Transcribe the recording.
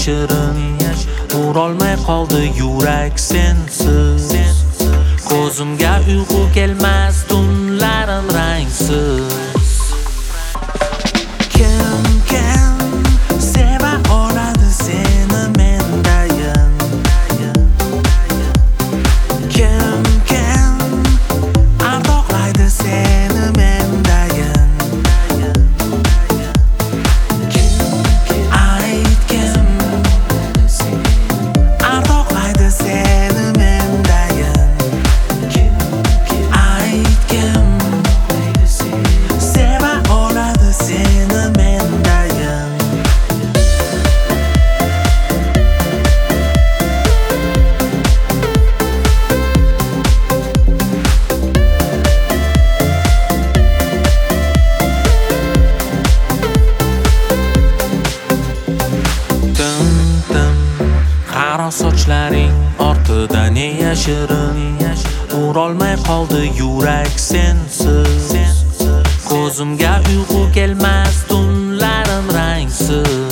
yashirin, urolmay qoldi yurak sensiz. Ko'zimga uyqu kelmas tunlarim rangsiz. Kim seva oladi seni mendayin? Kim ardoqlaydi seni mendayin? Aytgin ardoqlaydi seni mendayin? Aytgin seva oladi seni mendayin? Qaro sochlaring ortida ne yashirin, urolmay qoldi yurak sensiz. Ko'zimga uyqu kelmas tunlarim rangsiz.